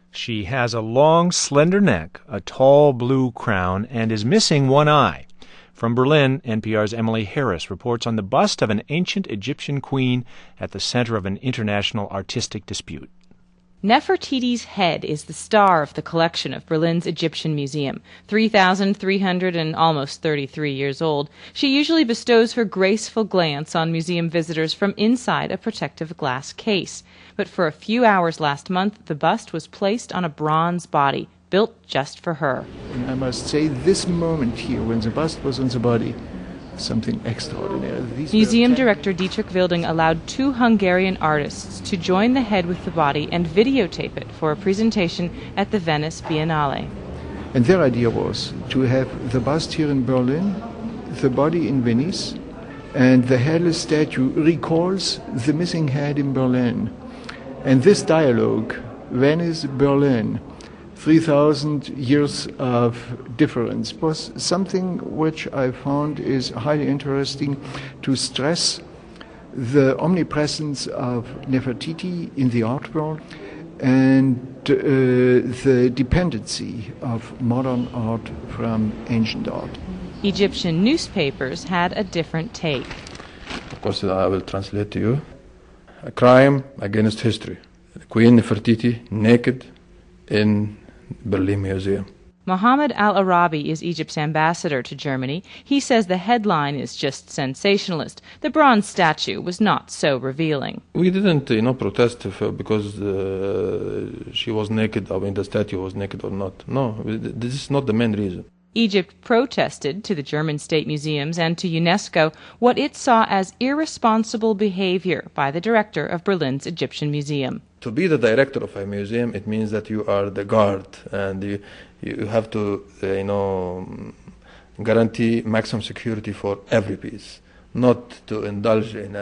She has a long, slender neck, a tall blue crown, and is missing one eye. From Berlin, NPR's Emily Harris reports on the bust of an ancient Egyptian queen at the center of an international artistic dispute. Nefertiti's head is the star of the collection of Berlin's Egyptian Museum. 3,300 and almost 33 years old, she usually bestows her graceful glance on museum visitors from inside a protective glass case. But for a few hours last month, the bust was placed on a bronze body, built just for her. And I must say, this moment here, when the bust was on the body, something extraordinary. Museum director Dietrich Wilding allowed 2 Hungarian artists to join the head with the body and videotape it for a presentation at the Venice Biennale. And their idea was to have the bust here in Berlin, the body in Venice, and the headless statue recalls the missing head in Berlin. And this dialogue, Venice-Berlin, 3,000 years of difference, was something which I found is highly interesting to stress the omnipresence of Nefertiti in the art world and the dependency of modern art from ancient art. Egyptian newspapers had a different take. Of course, I will translate to you. A crime against history. Queen Nefertiti naked in Berlin Museum. Mohammed Al-Arabi is Egypt's ambassador to Germany. He says the headline is just sensationalist. The bronze statue was not so revealing. We didn't, protest because she was naked. I mean, the statue was naked or not. No, this is not the main reason. Egypt protested to the German state museums and to UNESCO what it saw as irresponsible behavior by the director of Berlin's Egyptian Museum. To be the director of a museum, it means that you are the guard, and you have to, guarantee maximum security for every piece, not to indulge in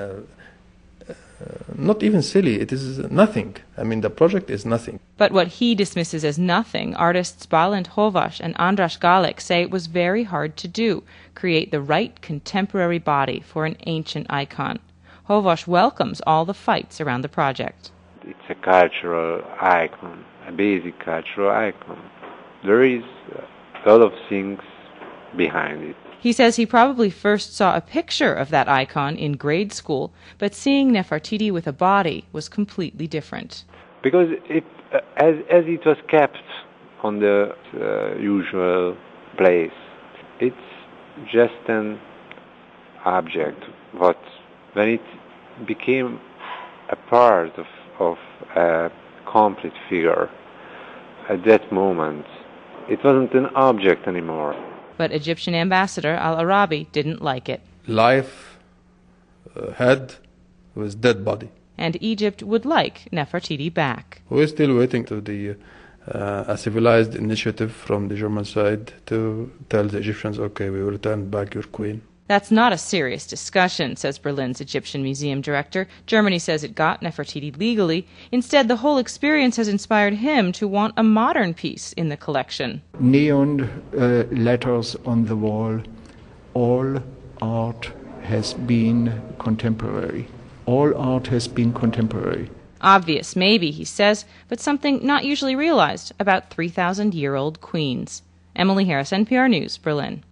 not even silly. It is nothing. I mean, the project is nothing. But what he dismisses as nothing, artists Balint Hovas and Andras Galek say it was very hard to do, create the right contemporary body for an ancient icon. Hovas welcomes all the fights around the project. It's a cultural icon, a basic cultural icon. There is a lot of things behind it. He says he probably first saw a picture of that icon in grade school, but seeing Nefertiti with a body was completely different. Because as it was kept on the usual place, it's just an object. But when it became a part of a complete figure, at that moment, it wasn't an object anymore. But Egyptian ambassador Al-Arabi didn't like it. Life head with dead body. And Egypt would like Nefertiti back. We're still waiting to a civilized initiative from the German side to tell the Egyptians, okay, we will return back your queen. That's not a serious discussion, says Berlin's Egyptian Museum director. Germany says it got Nefertiti legally. Instead, the whole experience has inspired him to want a modern piece in the collection. Neon letters on the wall. All art has been contemporary. All art has been contemporary. Obvious, maybe, he says, but something not usually realized about 3,000-year-old queens. Emily Harris, NPR News, Berlin.